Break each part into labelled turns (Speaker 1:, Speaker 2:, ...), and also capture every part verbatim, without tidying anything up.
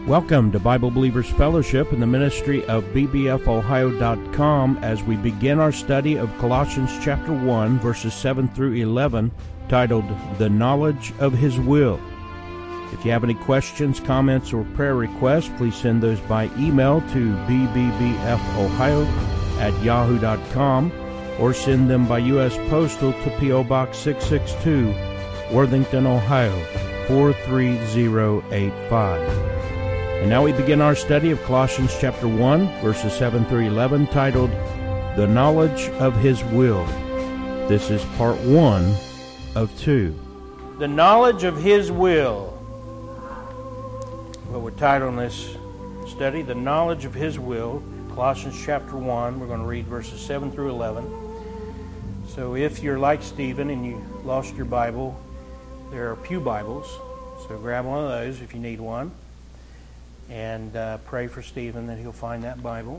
Speaker 1: Welcome to Bible Believers Fellowship in the ministry of B B F Ohio dot com as we begin our study of Colossians chapter one, verses seven through eleven, titled, The Knowledge of His Will. If you have any questions, comments, or prayer requests, please send those by email to b b b f ohio at yahoo dot com or send them by U S Postal to P O Box six six two, Worthington, Ohio, four three zero eight five. And now we begin our study of Colossians chapter one, verses seven through eleven, titled, The Knowledge of His Will. This is part one of two.
Speaker 2: The knowledge of His will. What we're titling this study, The Knowledge of His Will, Colossians chapter one. We're going to read verses seven through eleven. So if you're like Stephen and you lost your Bible, there are pew Bibles. So grab one of those if you need one. And uh, pray for Stephen that he'll find that Bible.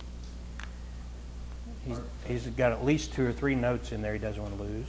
Speaker 2: He's, he's got at least two or three notes in there he doesn't want to lose.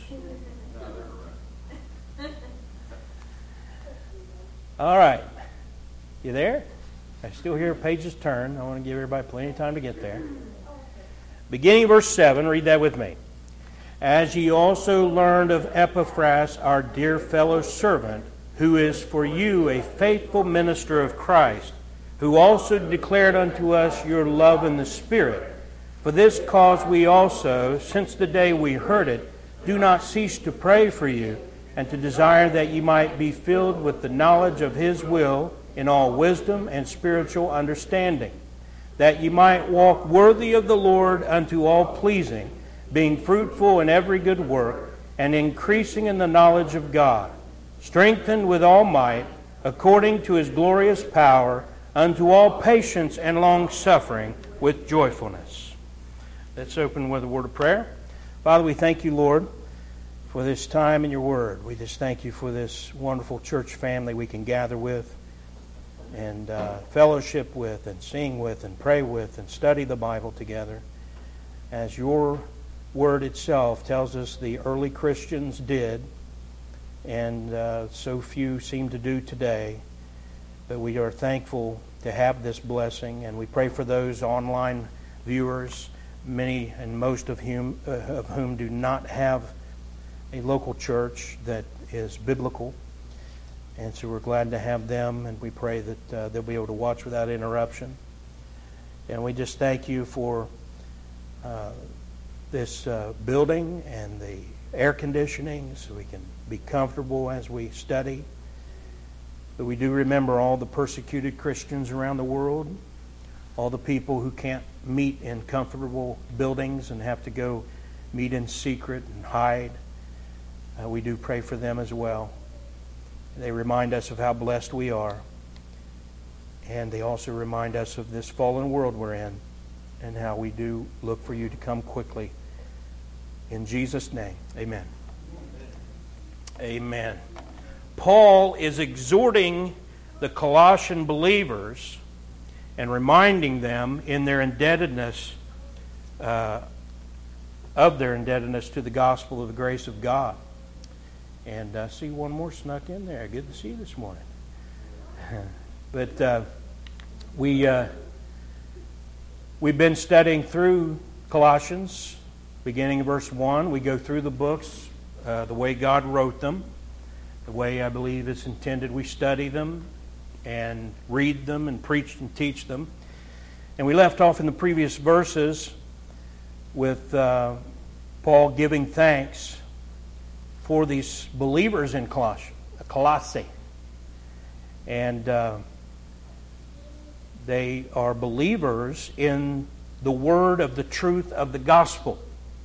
Speaker 2: All right. You there? I still hear pages turn. I want to give everybody plenty of time to get there. Beginning of verse seven, read that with me. As ye also learned of Epaphras, our dear fellow servant, who is for you a faithful minister of Christ, who also declared unto us your love in the Spirit. For this cause we also, since the day we heard it, do not cease to pray for you, and to desire that ye might be filled with the knowledge of His will in all wisdom and spiritual understanding, that ye might walk worthy of the Lord unto all pleasing, being fruitful in every good work, and increasing in the knowledge of God, strengthened with all might, according to His glorious power, unto all patience and long-suffering with joyfulness. Let's open with a word of prayer. Father, we thank you, Lord, for this time in your word. We just thank you for this wonderful church family we can gather with and uh, fellowship with and sing with and pray with and study the Bible together. As your word itself tells us the early Christians did, and uh, so few seem to do today. But we are thankful to have this blessing, and we pray for those online viewers, many and most of whom, uh, of whom do not have a local church that is biblical. And so we're glad to have them, and we pray that uh, they'll be able to watch without interruption. And we just thank you for uh, this uh, building and the air conditioning so we can be comfortable as we study. But we do remember all the persecuted Christians around the world, all the people who can't meet in comfortable buildings and have to go meet in secret and hide. Uh, we do pray for them as well. They remind us of how blessed we are. And they also remind us of this fallen world we're in and how we do look for you to come quickly. In Jesus' name, amen. Amen. Paul is exhorting the Colossian believers and reminding them in their indebtedness, uh, of their indebtedness to the gospel of the grace of God. And I uh, see one more snuck in there. Good to see you this morning. but uh, we, uh, we've been studying through Colossians, beginning in verse one. We go through the books uh, the way God wrote them. The way I believe it's intended. We study them and read them and preach and teach them. And we left off in the previous verses with uh, Paul giving thanks for these believers in Colossae. Colossae. And uh, they are believers in the word of the truth of the gospel.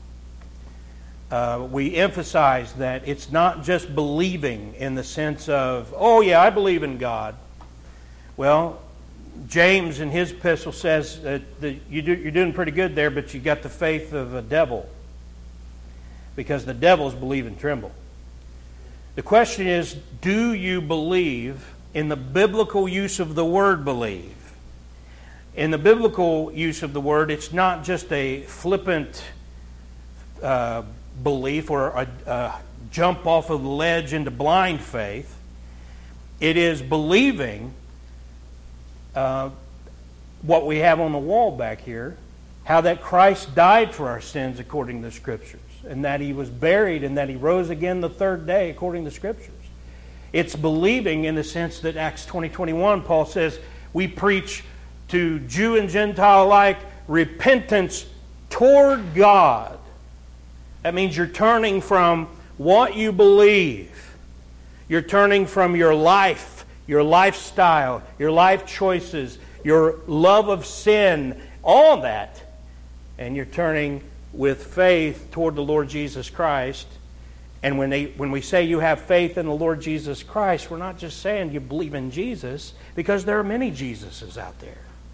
Speaker 2: Uh, we emphasize that it's not just believing in the sense of, oh yeah, I believe in God. Well, James in his epistle says that the, you do, you're doing pretty good there, but you got the faith of a devil. Because the devils believe and tremble. The question is, do you believe in the biblical use of the word believe? In the biblical use of the word, it's not just a flippant uh, belief or a, a jump off of the ledge into blind faith. It is believing uh, what we have on the wall back here, how that Christ died for our sins according to the Scriptures, and that He was buried and that He rose again the third day according to the Scriptures. It's believing in the sense that Acts twenty twenty-one, Paul says, we preach to Jew and Gentile alike repentance toward God. That means you're turning from what you believe. You're turning from your life, your lifestyle, your life choices, your love of sin, all that. And you're turning with faith toward the Lord Jesus Christ. And when they, when we say you have faith in the Lord Jesus Christ, we're not just saying you believe in Jesus, because there are many Jesuses out there.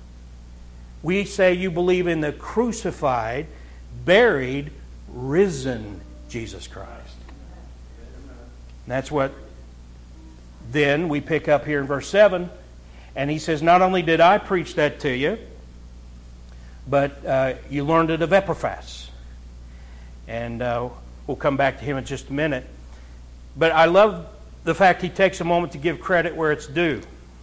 Speaker 2: We say you believe in the crucified, buried, risen Jesus Christ. And that's what then we pick up here in verse seven. And he says, not only did I preach that to you, but uh, you learned it of Epaphras. And uh, we'll come back to him in just a minute. But I love the fact he takes a moment to give credit where it's due.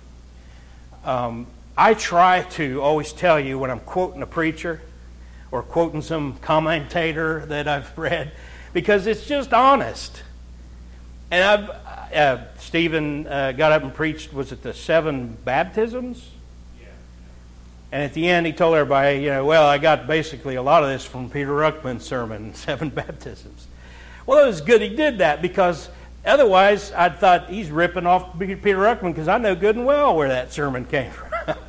Speaker 2: Um, I try to always tell you when I'm quoting a preacher or quoting some commentator that I've read, because it's just honest. And I've, uh, Stephen uh, got up and preached, was it the seven baptisms? Yeah. And at the end he told everybody, you know, well, I got basically a lot of this from Peter Ruckman's sermon, Seven Baptisms. Well, it was good he did that, because otherwise I'd thought he's ripping off Peter Ruckman, because I know good and well where that sermon came from.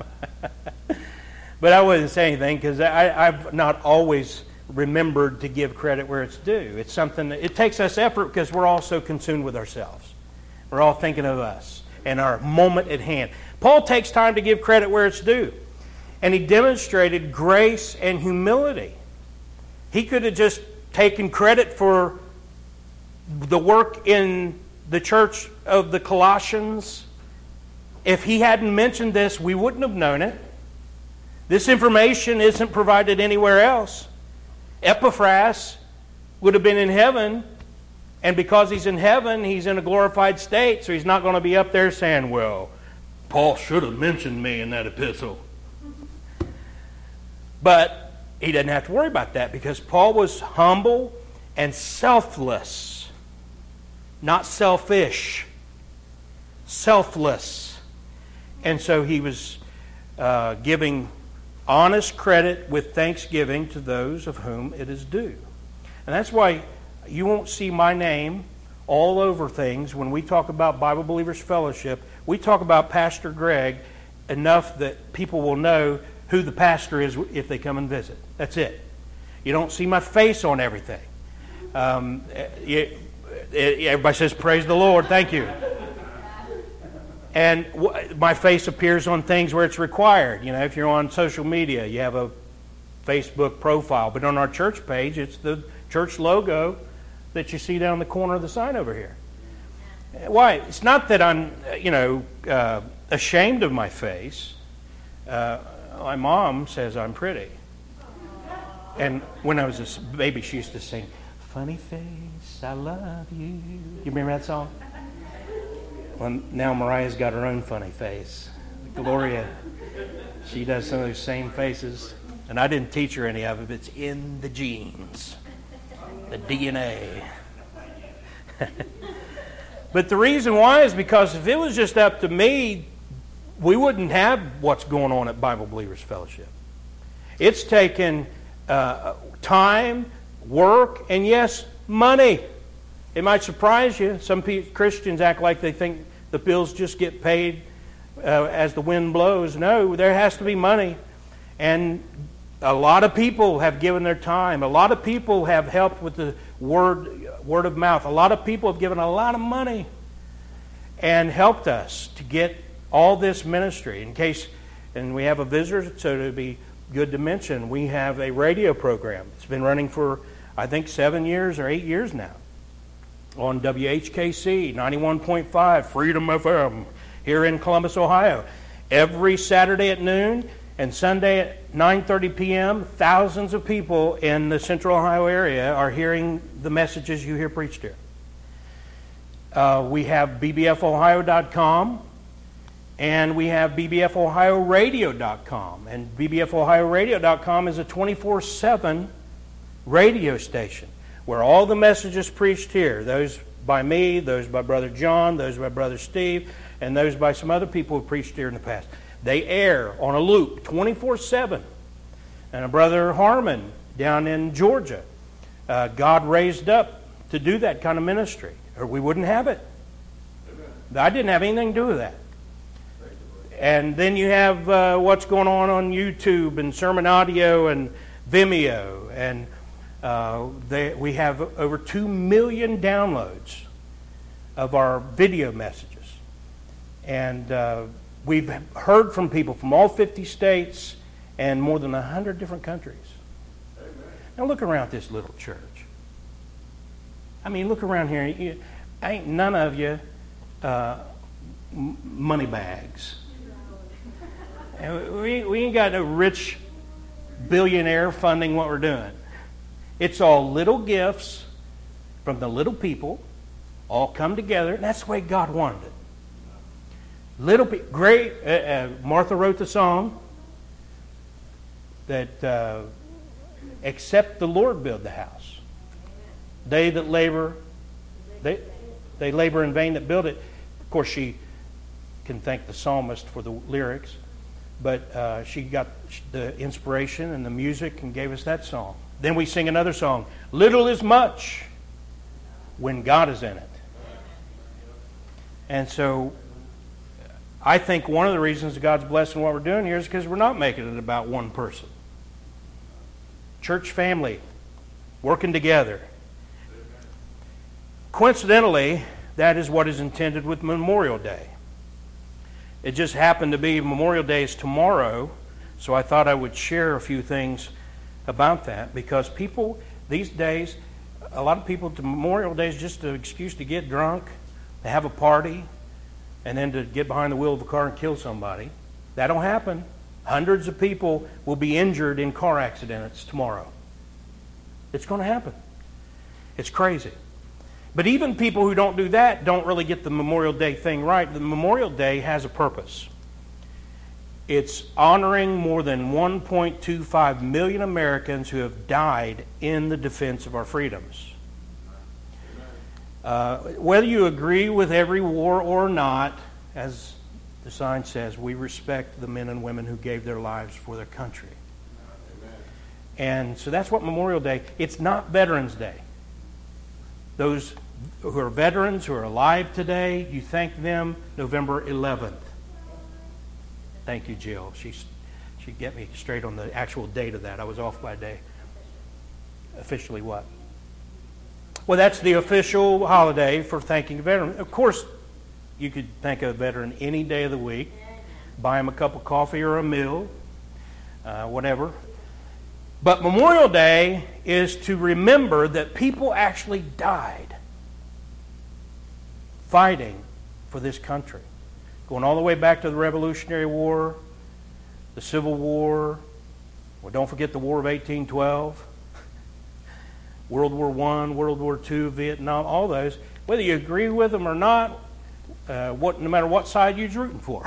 Speaker 2: But I wouldn't say anything, because I've not always remembered to give credit where it's due. It's something that it takes us effort, because we're all so consumed with ourselves. We're all thinking of us and our moment at hand. Paul takes time to give credit where it's due. And he demonstrated grace and humility. He could have just taken credit for the work in the church of the Colossians. If he hadn't mentioned this, we wouldn't have known it. This information isn't provided anywhere else. Epaphras would have been in heaven, and because he's in heaven, he's in a glorified state, so he's not going to be up there saying, well, Paul should have mentioned me in that epistle. But he doesn't have to worry about that, because Paul was humble and selfless. Not selfish. Selfless. And so he was uh, giving honest credit with thanksgiving to those of whom it is due. And that's why you won't see my name all over things. When we talk about Bible Believers Fellowship, we talk about Pastor Greg enough that people will know who the pastor is if they come and visit. That's it. You don't see my face on everything. Um, it, it, everybody says, praise the Lord, thank you. And w- my face appears on things where it's required. You know, if you're on social media, you have a Facebook profile. But on our church page, it's the church logo that you see down the corner of the sign over here. Why? It's not that I'm, you know, uh, ashamed of my face. Uh, my mom says I'm pretty. And when I was a baby, she used to sing, funny face, I love you. You remember that song? Well, now Mariah's got her own funny face. Gloria, she does some of those same faces. And I didn't teach her any of it, but it's in the genes. The D N A. But the reason why is because if it was just up to me, we wouldn't have what's going on at Bible Believers Fellowship. It's taken uh, time, work, and yes, money. It might surprise you. Some pe- Christians act like they think the bills just get paid uh, as the wind blows. No, there has to be money. And a lot of people have given their time. A lot of people have helped with the word, word of mouth. A lot of people have given a lot of money and helped us to get all this ministry. In case, and we have a visitor, so it would be good to mention, we have a radio program. It's been running for, I think, seven years or eight years now on W H K C ninety-one point five Freedom F M here in Columbus, Ohio. Every Saturday at noon and Sunday at nine thirty p.m., thousands of people in the Central Ohio area are hearing the messages you hear preached here. Uh, we have B B F Ohio dot com, And we have B B F Ohio Radio dot com. And B B F Ohio Radio dot com is a twenty-four seven radio station where all the messages preached here, those by me, those by Brother John, those by Brother Steve, and those by some other people who preached here in the past, they air on a loop twenty-four seven. And a Brother Harmon down in Georgia, uh, God raised up to do that kind of ministry, or we wouldn't have it. I didn't have anything to do with that. And then you have uh, what's going on on YouTube and Sermon Audio and Vimeo, and uh, they, we have over two million downloads of our video messages. And uh, we've heard from people from all fifty states and more than one hundred different countries. Amen. Now look around this little church. I mean, look around here. You, ain't none of you uh, m- money bags. And we, we ain't got no rich billionaire funding what we're doing. It's all little gifts from the little people, all come together, and that's the way God wanted it. Little pe- great. Uh, uh, Martha wrote the song that uh, except the Lord build the house. They that labor, they they labor in vain that build it. Of course, she can thank the psalmist for the lyrics, but uh, she got the inspiration and the music and gave us that song. Then we sing another song, Little is Much when God is in it. And so I think one of the reasons God's blessing what we're doing here is because we're not making it about one person. Church family, working together. Coincidentally, that is what is intended with Memorial Day. It just happened to be Memorial Day is tomorrow, so I thought I would share a few things about that, because people these days, a lot of people, to Memorial Day is just an excuse to get drunk, to have a party, and then to get behind the wheel of a car and kill somebody. That don't happen. Hundreds of people will be injured in car accidents tomorrow. It's going to happen. It's crazy. But even people who don't do that don't really get the Memorial Day thing right. The Memorial Day has a purpose. It's honoring more than one point two five million Americans who have died in the defense of our freedoms. Uh, whether you agree with every war or not, as the sign says, we respect the men and women who gave their lives for their country. Amen. And so that's what Memorial Day, it's not Veterans Day. Those who are veterans, who are alive today, you thank them November eleventh. Thank you, Jill. She she get me straight on the actual date of that. I was off by a day. Officially what? Well, that's the official holiday for thanking a veteran. Of course, you could thank a veteran any day of the week. Buy him a cup of coffee or a meal, uh, whatever. But Memorial Day is to remember that people actually died fighting for this country. Going all the way back to the Revolutionary War, the Civil War, well, don't forget the War of eighteen twelve, World War One, World War Two, Vietnam, all those. Whether you agree with them or not, uh, what no matter what side you're rooting for.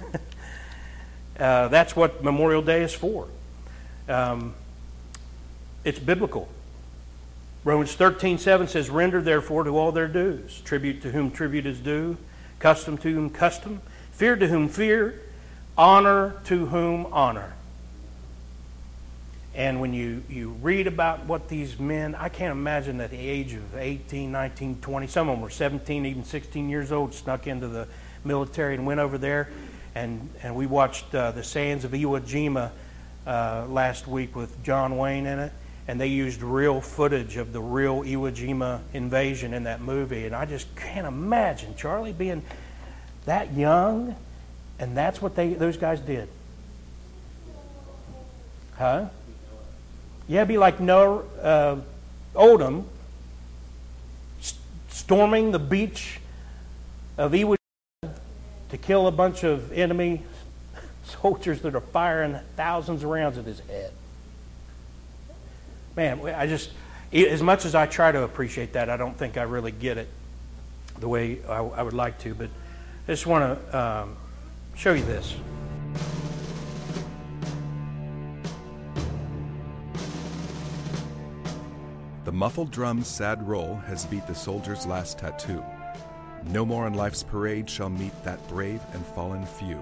Speaker 2: uh, that's what Memorial Day is for. Um, it's biblical. Romans thirteen seven says, "Render therefore to all their dues, tribute to whom tribute is due, custom to whom custom, fear to whom fear, honor to whom honor." And when you, you read about what these men, I can't imagine at the age of eighteen, nineteen, twenty, some of them were seventeen, even sixteen years old, snuck into the military and went over there. And, and we watched uh, The Sands of Iwo Jima uh, last week with John Wayne in it. And they used real footage of the real Iwo Jima invasion in that movie. And I just can't imagine Charlie being that young, and that's what they those guys did. Huh? Yeah, it'd be like Noah uh, Odom st- storming the beach of Iwo Jima to kill a bunch of enemy soldiers that are firing thousands of rounds at his head. Man, I just, as much as I try to appreciate that, I don't think I really get it the way I, I would like to. But I just want to um, show you this.
Speaker 3: The muffled drum's sad roll has beat the soldier's last tattoo. No more on life's parade shall meet that brave and fallen few.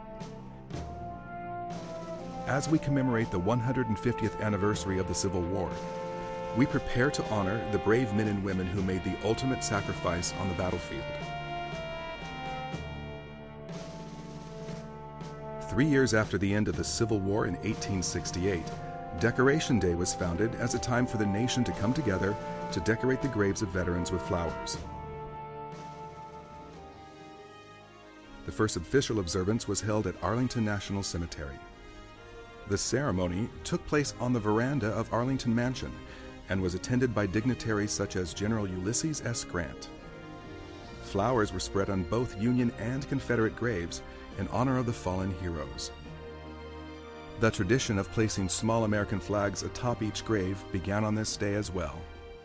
Speaker 3: As we commemorate the one hundred fiftieth anniversary of the Civil War, we prepare to honor the brave men and women who made the ultimate sacrifice on the battlefield. Three years after the end of the Civil War in eighteen sixty-eight, Decoration Day was founded as a time for the nation to come together to decorate the graves of veterans with flowers. The first official observance was held at Arlington National Cemetery. The ceremony took place on the veranda of Arlington Mansion and was attended by dignitaries such as General Ulysses S. Grant. Flowers were spread on both Union and Confederate graves in honor of the fallen heroes. The tradition of placing small American flags atop each grave began on this day as well.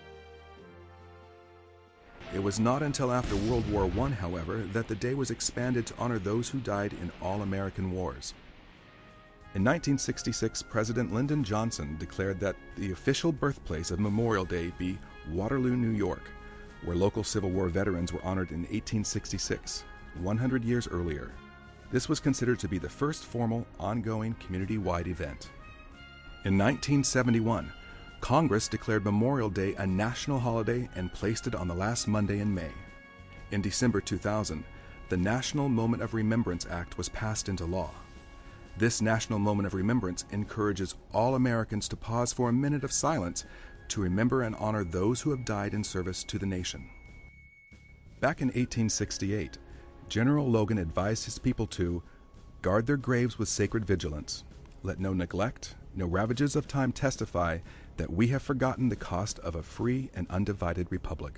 Speaker 3: It was not until after World War One, however, that the day was expanded to honor those who died in all American wars. In nineteen sixty-six, President Lyndon Johnson declared that the official birthplace of Memorial Day be Waterloo, New York, where local Civil War veterans were honored in eighteen sixty-six, one hundred years earlier. This was considered to be the first formal, ongoing, community-wide event. In nineteen seventy-one, Congress declared Memorial Day a national holiday and placed it on the last Monday in May. In December two thousand, the National Moment of Remembrance Act was passed into law. This National Moment of Remembrance encourages all Americans to pause for a minute of silence to remember and honor those who have died in service to the nation. Back in eighteen sixty-eight, General Logan advised his people to guard their graves with sacred vigilance. Let no neglect, no ravages of time testify that we have forgotten the cost of a free and undivided republic.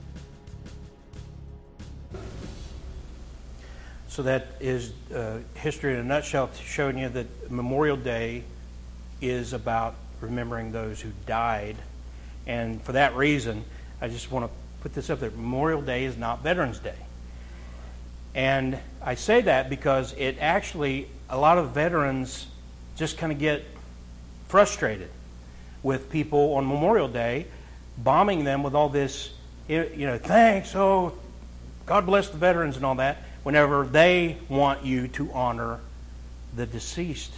Speaker 2: So that is uh, history in a nutshell, showing you that Memorial Day is about remembering those who died. And for that reason, I just want to put this up there. Memorial Day is not Veterans Day. And I say that because it actually, a lot of veterans just kind of get frustrated with people on Memorial Day bombing them with all this, you know, thanks, oh, God bless the veterans and all that, whenever they want you to honor the deceased,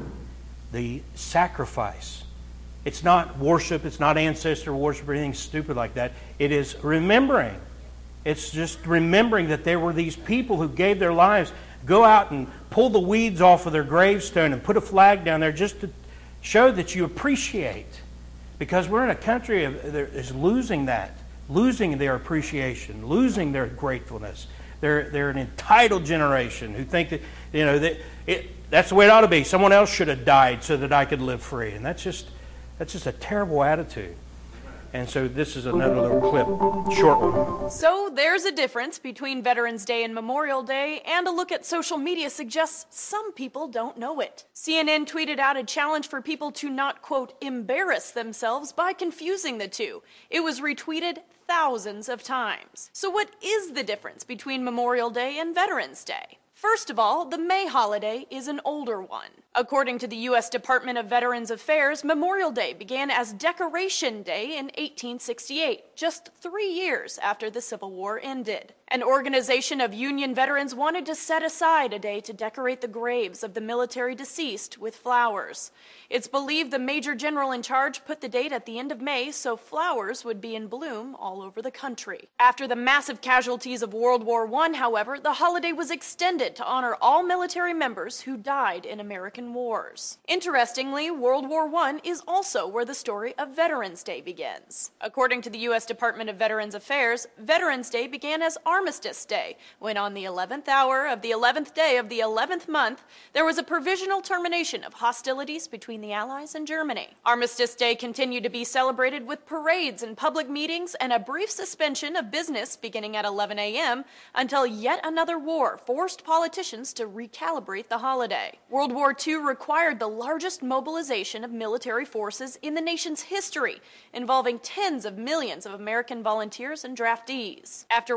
Speaker 2: the sacrifice. It's not worship, it's not ancestor worship or anything stupid like that. It is remembering. It's just remembering that there were these people who gave their lives. Go out and pull the weeds off of their gravestone and put a flag down there just to show that you appreciate. Because we're in a country that is losing that, losing their appreciation, losing their gratefulness. They're they're an entitled generation who think that, you know, that it, that's the way it ought to be. Someone else should have died so that I could live free. And that's just that's just a terrible attitude. And so this is another little clip, short one.
Speaker 4: So there's a difference between Veterans Day and Memorial Day, and a look at social media suggests some people don't know it. C N N tweeted out a challenge for people to not, quote, embarrass themselves by confusing the two. It was retweeted thousands of times. So what is the difference between Memorial Day and Veterans Day? First of all, the May holiday is an older one. According to the U S Department of Veterans Affairs, Memorial Day began as Decoration Day in eighteen sixty-eight, just three years after the Civil War ended. An organization of Union veterans wanted to set aside a day to decorate the graves of the military deceased with flowers. It's believed the Major General in charge put the date at the end of May so flowers would be in bloom all over the country. After the massive casualties of World War One, however, the holiday was extended to honor all military members who died in American wars. Interestingly, World War One is also where the story of Veterans Day begins. According to the U S Department of Veterans Affairs, Veterans Day began as Armistice Day, when on the eleventh hour of the eleventh day of the eleventh month, there was a provisional termination of hostilities between the Allies and Germany. Armistice Day continued to be celebrated with parades and public meetings and a brief suspension of business beginning at eleven a m until yet another war forced politicians to recalibrate the holiday. World War Two required the largest mobilization of military forces in the nation's history, involving tens of millions of American volunteers and draftees. After World War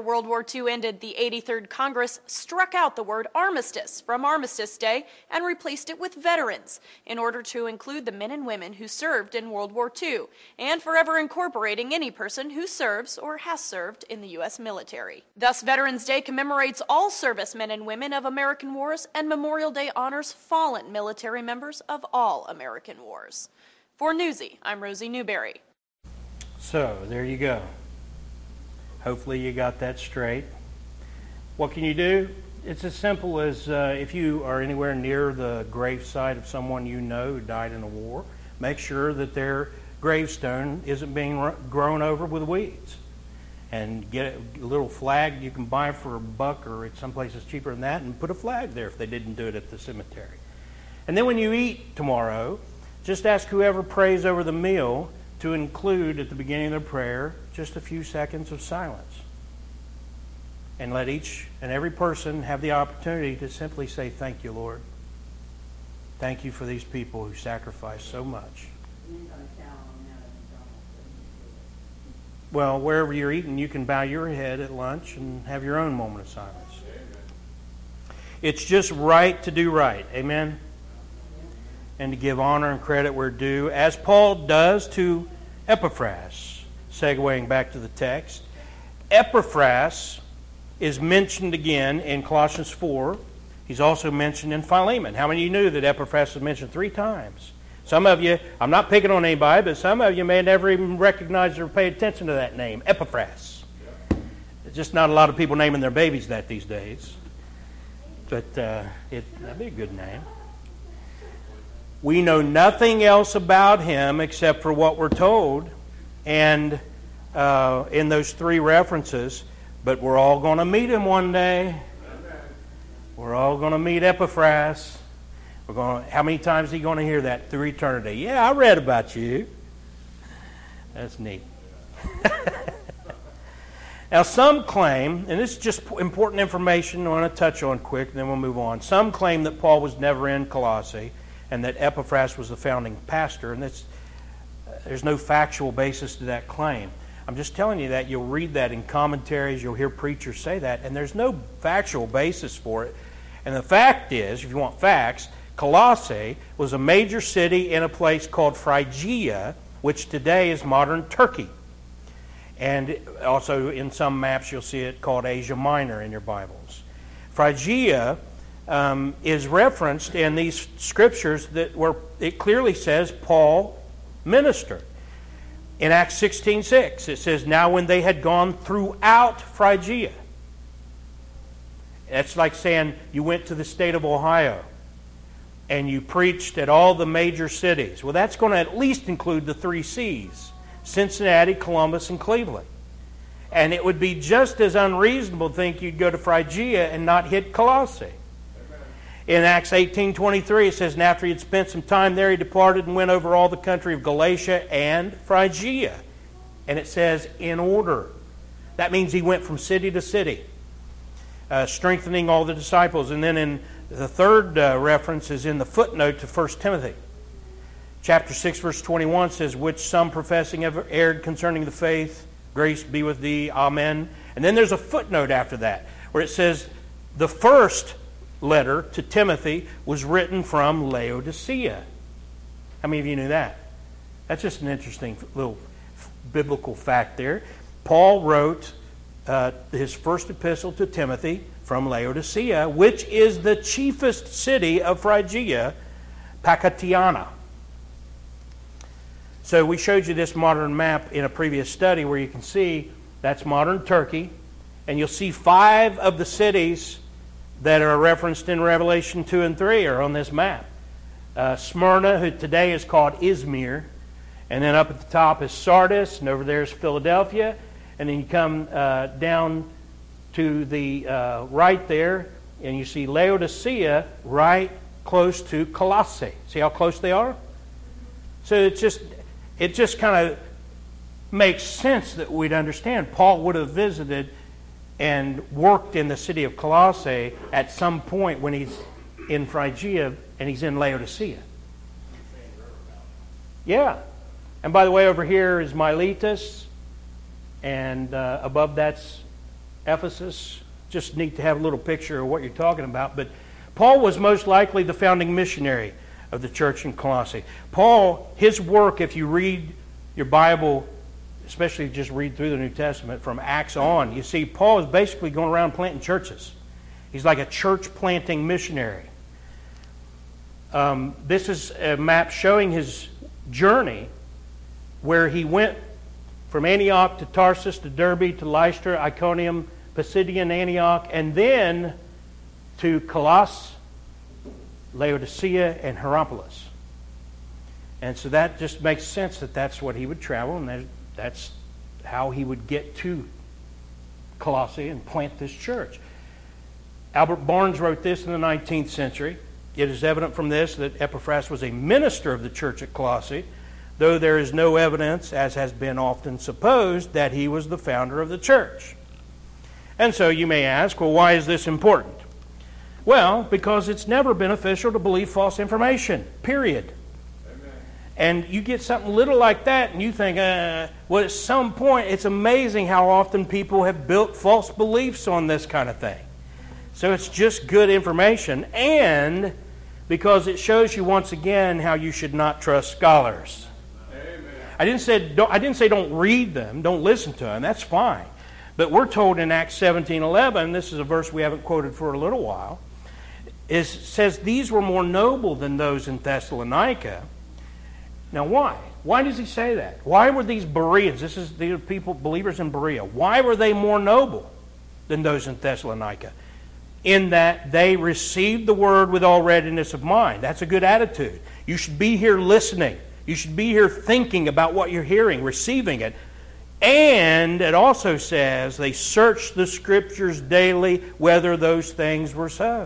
Speaker 4: Two ended, the eighty-third Congress struck out the word armistice from Armistice Day and replaced it with veterans in order to include the men and women who served in World War Two, and forever incorporating any person who serves or has served in the U S military. Thus, Veterans Day commemorates all servicemen and women of American wars, and Memorial Day honors fallen military members of all American wars. For Newsy, I'm Rosie Newberry.
Speaker 2: So, there you go. Hopefully you got that straight. What can you do? It's as simple as uh, if you are anywhere near the gravesite of someone you know who died in a war, make sure that their gravestone isn't being r- grown over with weeds. And get a little flag you can buy for a buck, or at some places cheaper than that, and put a flag there if they didn't do it at the cemetery. And then when you eat tomorrow, just ask whoever prays over the meal to include at the beginning of their prayer just a few seconds of silence. And let each and every person have the opportunity to simply say, "Thank you, Lord. Thank you for these people who sacrificed so much." Well, wherever you're eating, you can bow your head at lunch and have your own moment of silence. It's just right to do right. Amen? And to give honor and credit where due, as Paul does to Epaphras. Segueing back to the text, Epaphras is mentioned again in Colossians four. He's also mentioned in Philemon. How many of you knew that Epaphras was mentioned three times? Some of you, I'm not picking on anybody, but some of you may never even recognize or pay attention to that name, Epaphras. There's just not a lot of people naming their babies that these days. But uh, it, that'd be a good name. We know nothing else about him except for what we're told and uh, in those three references. But we're all going to meet him one day. We're all going to meet Epaphras. We're going. How many times is he going to hear that through eternity? Yeah, I read about you. That's neat. Now, some claim, and this is just important information I want to touch on quick, and then we'll move on. Some claim that Paul was never in Colossae, and that Epaphras was the founding pastor, and that's, uh, there's no factual basis to that claim. I'm just telling you that. You'll read that in commentaries, you'll hear preachers say that, and there's no factual basis for it. And the fact is, if you want facts, Colossae was a major city in a place called Phrygia, which today is modern Turkey. And also in some maps you'll see it called Asia Minor in your Bibles. Phrygia Um, is referenced in these scriptures that where it clearly says Paul ministered. In Acts sixteen six, it says, "Now when they had gone throughout Phrygia." That's like saying you went to the state of Ohio and you preached at all the major cities. Well, that's going to at least include the three C's: Cincinnati, Columbus, and Cleveland. And it would be just as unreasonable to think you'd go to Phrygia and not hit Colossae. In Acts eighteen twenty-three, it says, "And after he had spent some time there, he departed and went over all the country of Galatia and Phrygia." And it says, in order. That means he went from city to city, uh, strengthening all the disciples. And then in the third uh, reference is in the footnote to First Timothy. Chapter six, verse twenty-one says, "Which some professing have erred concerning the faith, grace be with thee, amen." And then there's a footnote after that, where it says, the first letter to Timothy was written from Laodicea. How many of you knew that? That's just an interesting little biblical fact there. Paul wrote uh, his first epistle to Timothy from Laodicea, which is the chiefest city of Phrygia, Pakatiana. So we showed you this modern map in a previous study where you can see that's modern Turkey, and you'll see five of the cities that are referenced in Revelation two and three are on this map. Uh, Smyrna, who today is called Izmir, and then up at the top is Sardis, and over there is Philadelphia, and then you come uh, down to the uh, right there, and you see Laodicea right close to Colossae. See how close they are? So it's just, it just kind of makes sense that we'd understand. Paul would have visited and worked in the city of Colossae at some point when he's in Phrygia and he's in Laodicea. Yeah. And by the way, over here is Miletus, and uh, above that's Ephesus. Just need to have a little picture of what you're talking about. But Paul was most likely the founding missionary of the church in Colossae. Paul, his work, if you read your Bible, especially just read through the New Testament from Acts on, you see Paul is basically going around planting churches. He's like a church planting missionary. Um, this is a map showing his journey where he went from Antioch to Tarsus to Derbe to Lystra, Iconium, Pisidian Antioch, and then to Colossae, Laodicea, and Hierapolis. And so that just makes sense that that's what he would travel, and that's how he would get to Colossae and plant this church. Albert Barnes wrote this in the nineteenth century. It is evident from this that Epaphras was a minister of the church at Colossae, though there is no evidence, as has been often supposed, that he was the founder of the church. And so you may ask, well, why is this important? Well, because it's never beneficial to believe false information, period. Amen. And you get something little like that and you think, uh, well, at some point, it's amazing how often people have built false beliefs on this kind of thing. So it's just good information, and because it shows you once again how you should not trust scholars. Amen. I didn't say don't, I didn't say don't read them, don't listen to them. That's fine. But we're told in Acts seventeen eleven, this is a verse we haven't quoted for a little while, it says these were more noble than those in Thessalonica. Now why? Why does he say that? Why were these Bereans, this is the people, believers in Berea, why were they more noble than those in Thessalonica? In that they received the word with all readiness of mind. That's a good attitude. You should be here listening. You should be here thinking about what you're hearing, receiving it. And it also says they searched the Scriptures daily whether those things were so.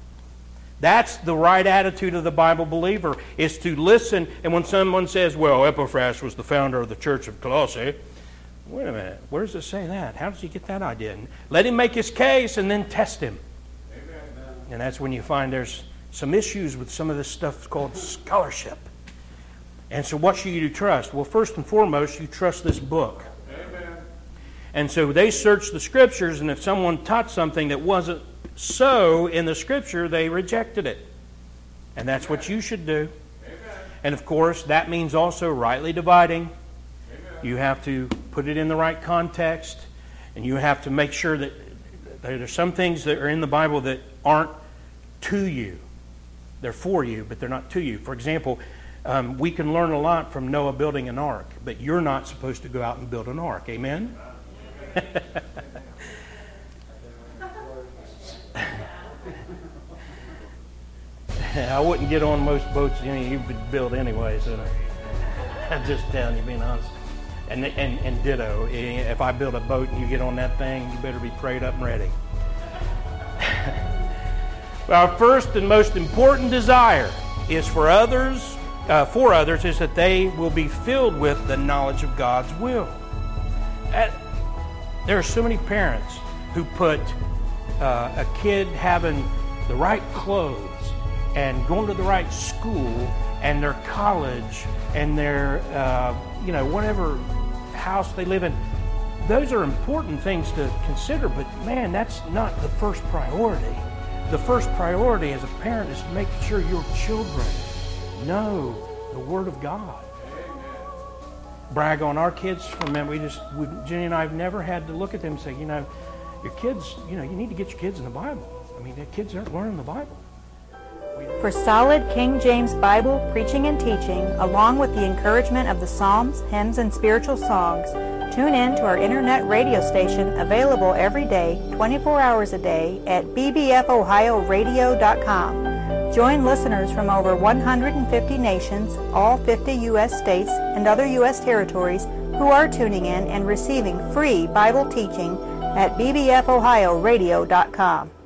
Speaker 2: That's the right attitude of the Bible believer, is to listen. And when someone says, well, Epaphras was the founder of the church of Colossae, wait a minute, where does it say that? How does he get that idea? And let him make his case and then test him. And that's when you find there's some issues with some of this stuff called scholarship. And so what should you trust? Well, first and foremost, you trust this book. Amen. And so they searched the Scriptures, and if someone taught something that wasn't so in the Scripture, they rejected it. And that's what you should do. Amen. And of course, that means also rightly dividing. Amen. You have to put it in the right context, and you have to make sure that there's some things that are in the Bible that aren't to you. They're for you, but they're not to you. For example, um, we can learn a lot from Noah building an ark, but you're not supposed to go out and build an ark. Amen? I wouldn't get on most boats any you would build anyway, so I'm just telling you, being honest. And, and, and ditto, if I build a boat and you get on that thing, you better be prayed up and ready. Our first and most important desire is for others, uh, for others, is that they will be filled with the knowledge of God's will. At, there are so many parents who put uh, a kid having the right clothes and going to the right school and their college and their, uh, you know, whatever house they live in. Those are important things to consider, but man, that's not the first priority. The first priority as a parent is to make sure your children know the Word of God. Brag on our kids for a minute. We just, we, Jenny and I have never had to look at them and say, you know, your kids, you know, you need to get your kids in the Bible. I mean, the kids aren't learning the Bible.
Speaker 5: For solid King James Bible preaching and teaching, along with the encouragement of the Psalms, hymns, and spiritual songs, tune in to our internet radio station, available every day, twenty-four hours a day, at b b f ohio radio dot com. Join listeners from over one hundred fifty nations, all fifty U S states, and other U S territories who are tuning in and receiving free Bible teaching at b b f ohio radio dot com.